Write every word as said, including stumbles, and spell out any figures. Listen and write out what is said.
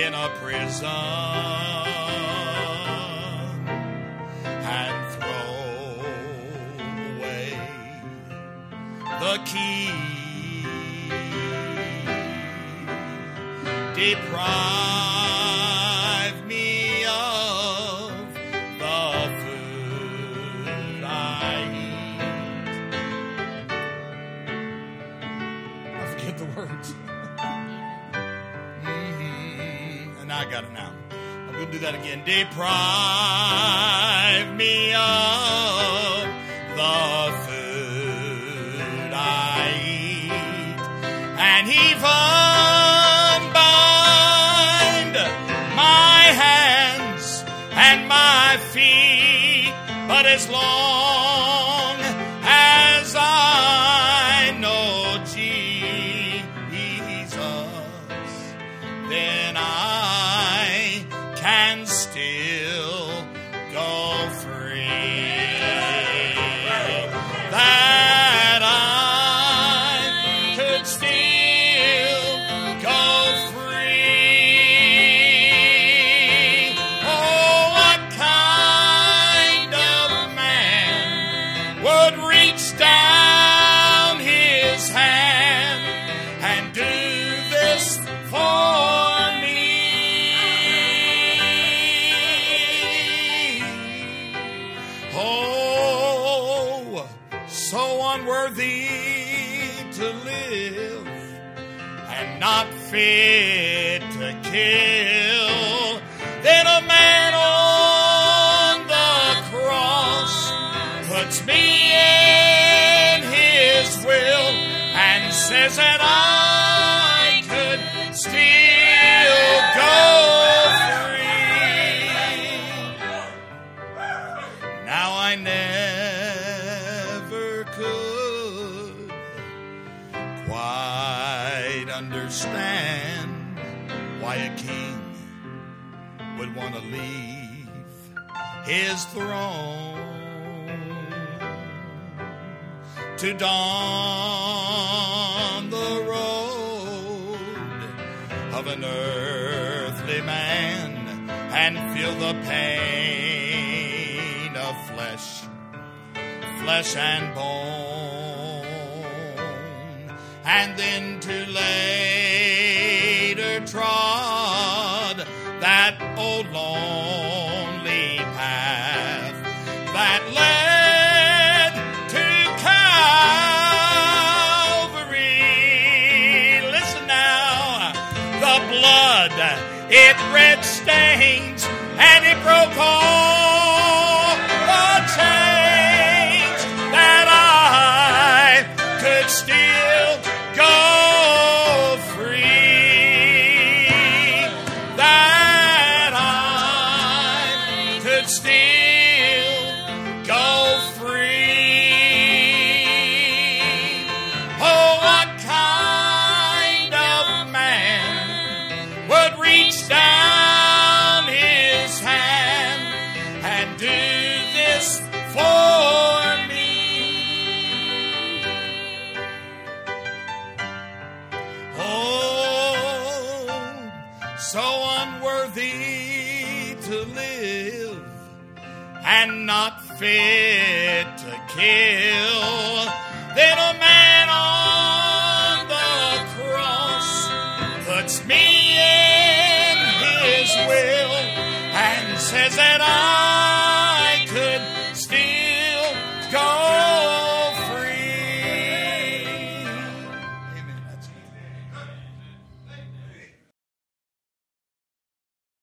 in a prison and throw away the key, deprive me of the food I eat. I forget the words. mm-hmm. And I got it now. I'm going to do that again. Deprive me of the food I eat, and even bind my hands and my feet, but as long as I know Jesus, then I can still go free. That I could still go free. Oh, what kind of man would reach down his hand and do this for me? Oh, so unworthy to live and not fit to kill. Then a man on the cross puts me in his will and says that I could still go free. Now I never could quite understand why a king would want to leave his throne to don the road of an earthly man and feel the pain of flesh, flesh and bone, and then to later trod that old lonely path that led to Calvary. Listen now, the blood, it red stains, and it broke all the chains that I could still go free, that I could still go free. Oh, what kind of man would reach down his hand and do this for me? Oh, so unworthy to live and not fit to kill. Then a man on the cross puts me in his will and says that I